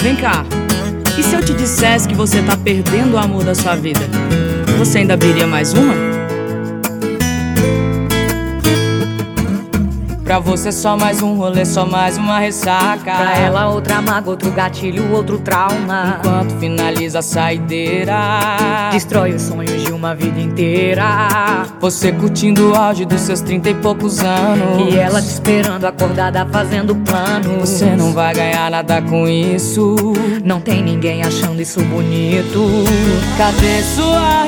Vem cá, e se eu te dissesse que você tá perdendo o amor da sua vida? Você ainda abriria mais uma? Pra você só mais um rolê, só mais uma ressaca. Pra ela outra mágoa, outro gatilho, outro trauma. Enquanto finaliza a saideira, destrói os sonhos de uma vida inteira. Você curtindo o auge dos seus 30 e poucos anos, e ela te esperando acordada fazendo planos. Você não vai ganhar nada com isso. Não tem ninguém achando isso bonito. Cadê sua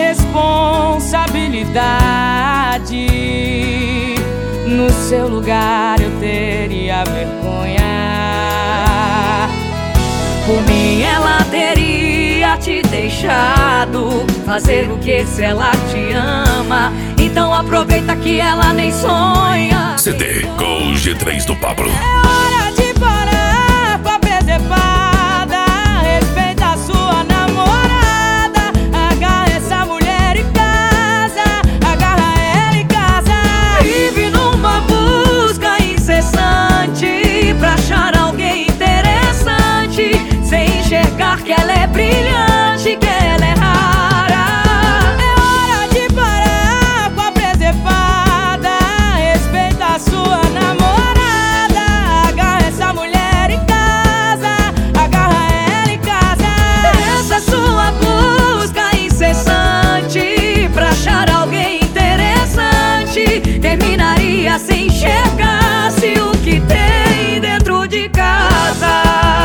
responsabilidade? No seu lugar eu teria vergonha. Por mim ela teria te deixado fazer o que se ela te ama. Então aproveita que ela nem sonha. CD com o G3 do Pablo. É hora de parar com a presepada. Respeita a sua namorada. Agarra essa mulher em casa. Agarra ela em casa. Vive numa busca incessante pra achar alguém interessante, sem enxergar que ela é brilhante, que ela é rara. É hora de parar com a presepada. Respeita a sua namorada. Agarra essa mulher em casa. Agarra ela em casa. Essa sua busca incessante pra achar alguém interessante terminaria se enxergasse o que tem dentro de casa.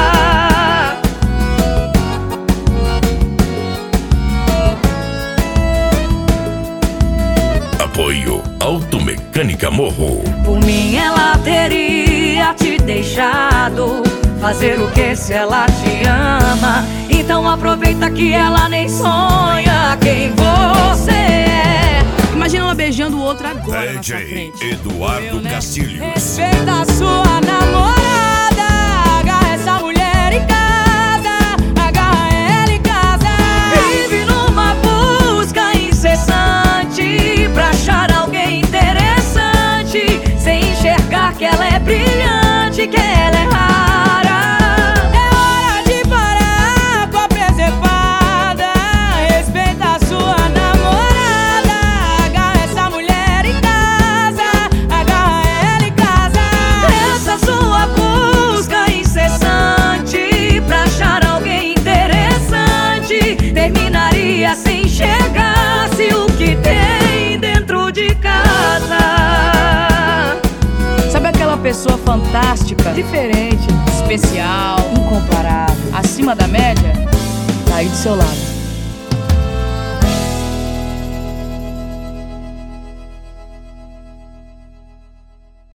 Apoio Automecânica Morro. Por mim ela teria te deixado fazer o que se ela te ama. Então aproveita que ela nem sonha quem você é. Imagina ela beijando o outro agora na sua DJ frente. Eduardo Castilhos. Respeita a sua namorada. Agarra essa mulher em casa. Agarra ela em casa. Vive numa busca incessante pra achar alguém interessante, sem enxergar que ela é brilhante, que ela é rara. É hora de parar com a presepada. Respeita a sua namorada. Agarra essa mulher em casa. Agarra ela em casa. Essa sua busca incessante pra achar alguém interessante terminaria se enxergasse o que tem dentro de casa. Sabe aquela pessoa fantástica, diferente, especial, incomparável, acima da média? Tá aí do seu lado.